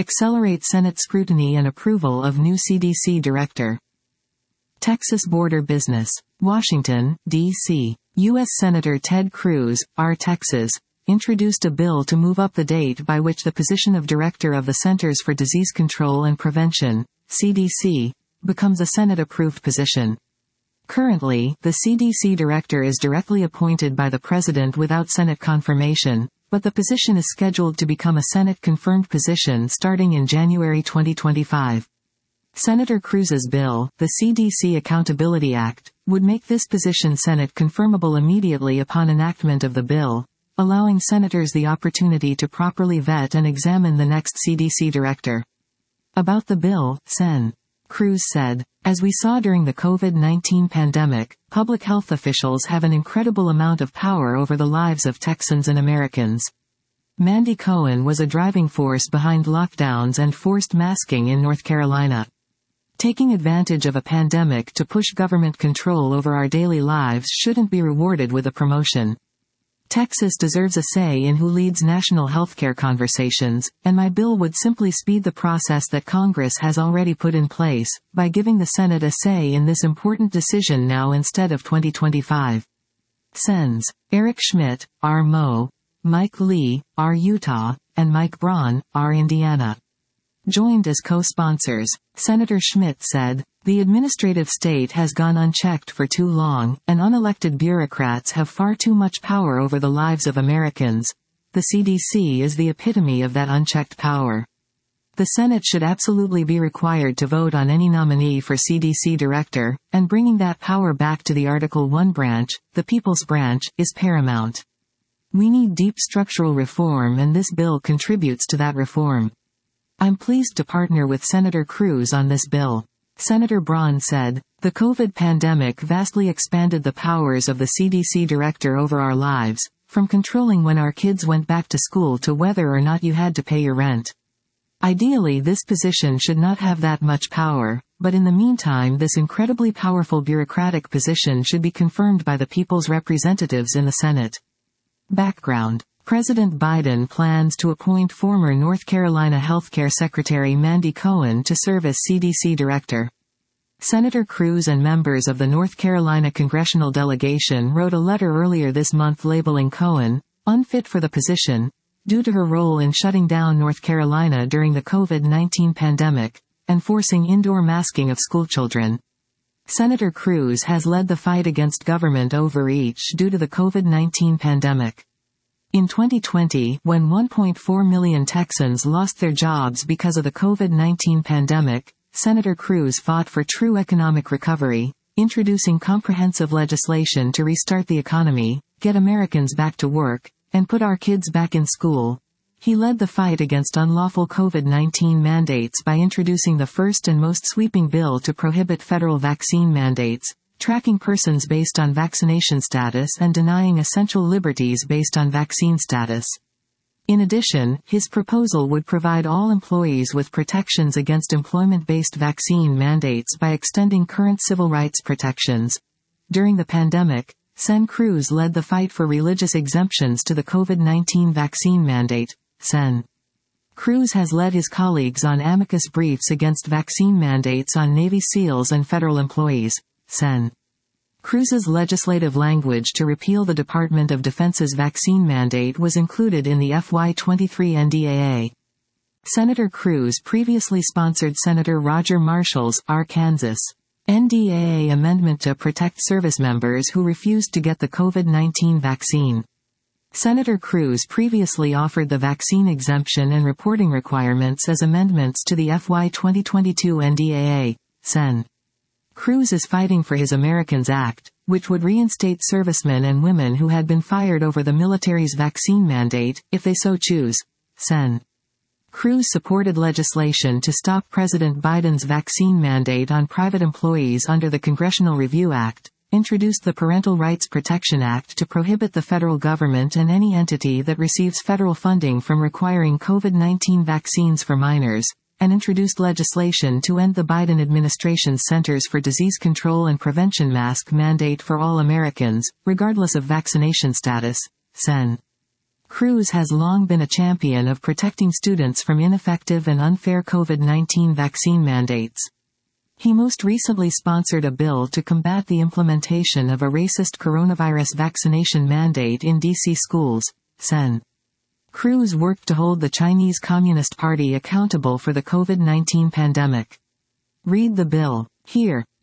Accelerate Senate scrutiny and approval of new CDC director. Texas border business. Washington, D.C. U.S. Senator Ted Cruz, R. Texas, introduced a bill to move up the date by which the position of Director of the Centers for Disease Control and Prevention, CDC, becomes a Senate-approved position. Currently, the CDC director is directly appointed by the President without Senate confirmation, but the position is scheduled to become a Senate-confirmed position starting in January 2025. Senator Cruz's bill, the CDC Accountability Act, would make this position Senate confirmable immediately upon enactment of the bill, allowing senators the opportunity to properly vet and examine the next CDC director. About the bill, Sen. Cruz said, "As we saw during the COVID-19 pandemic, public health officials have an incredible amount of power over the lives of Texans and Americans. Mandy Cohen was a driving force behind lockdowns and forced masking in North Carolina. Taking advantage of a pandemic to push government control over our daily lives shouldn't be rewarded with a promotion. Texas deserves a say in who leads national healthcare conversations, and my bill would simply speed the process that Congress has already put in place, by giving the Senate a say in this important decision now instead of 2025. Sens. Eric Schmidt, R. Mo. Mike Lee, R. Utah, and Mike Braun, R. Indiana. Joined as co-sponsors. Senator Schmidt said, "The administrative state has gone unchecked for too long, and unelected bureaucrats have far too much power over the lives of Americans. The CDC is the epitome of that unchecked power. The Senate should absolutely be required to vote on any nominee for CDC director, and bringing that power back to the Article 1 branch, the People's Branch, is paramount. We need deep structural reform, and this bill contributes to that reform. I'm pleased to partner with Senator Cruz on this bill." Senator Braun said, "The COVID pandemic vastly expanded the powers of the CDC director over our lives, from controlling when our kids went back to school to whether or not you had to pay your rent. Ideally, this position should not have that much power, but in the meantime this incredibly powerful bureaucratic position should be confirmed by the people's representatives in the Senate." Background. President Biden plans to appoint former North Carolina Healthcare Secretary Mandy Cohen to serve as CDC director. Senator Cruz and members of the North Carolina congressional delegation wrote a letter earlier this month labeling Cohen unfit for the position, due to her role in shutting down North Carolina during the COVID-19 pandemic, and forcing indoor masking of schoolchildren. Senator Cruz has led the fight against government overreach due to the COVID-19 pandemic. In 2020, when 1.4 million Texans lost their jobs because of the COVID-19 pandemic, Senator Cruz fought for true economic recovery, introducing comprehensive legislation to restart the economy, get Americans back to work, and put our kids back in school. He led the fight against unlawful COVID-19 mandates by introducing the first and most sweeping bill to prohibit federal vaccine mandates, tracking persons based on vaccination status and denying essential liberties based on vaccine status. In addition, his proposal would provide all employees with protections against employment-based vaccine mandates by extending current civil rights protections. During the pandemic, Sen. Cruz led the fight for religious exemptions to the COVID-19 vaccine mandate. Sen. Cruz has led his colleagues on amicus briefs against vaccine mandates on Navy SEALs and federal employees. Sen. Cruz's legislative language to repeal the Department of Defense's vaccine mandate was included in the FY23 NDAA. Senator Cruz previously sponsored Senator Roger Marshall's Arkansas NDAA amendment to protect service members who refused to get the COVID-19 vaccine. Senator Cruz previously offered the vaccine exemption and reporting requirements as amendments to the FY 2022 NDAA. Sen. Cruz is fighting for his Americans Act, which would reinstate servicemen and women who had been fired over the military's vaccine mandate, if they so choose. Sen. Cruz supported legislation to stop President Biden's vaccine mandate on private employees under the Congressional Review Act, introduced the Parental Rights Protection Act to prohibit the federal government and any entity that receives federal funding from requiring COVID-19 vaccines for minors, and introduced legislation to end the Biden administration's Centers for Disease Control and Prevention mask mandate for all Americans, regardless of vaccination status. Sen. Cruz has long been a champion of protecting students from ineffective and unfair COVID-19 vaccine mandates. He most recently sponsored a bill to combat the implementation of a racist coronavirus vaccination mandate in D.C. schools, Sen. Cruz worked to hold the Chinese Communist Party accountable for the COVID-19 pandemic. Read the bill here.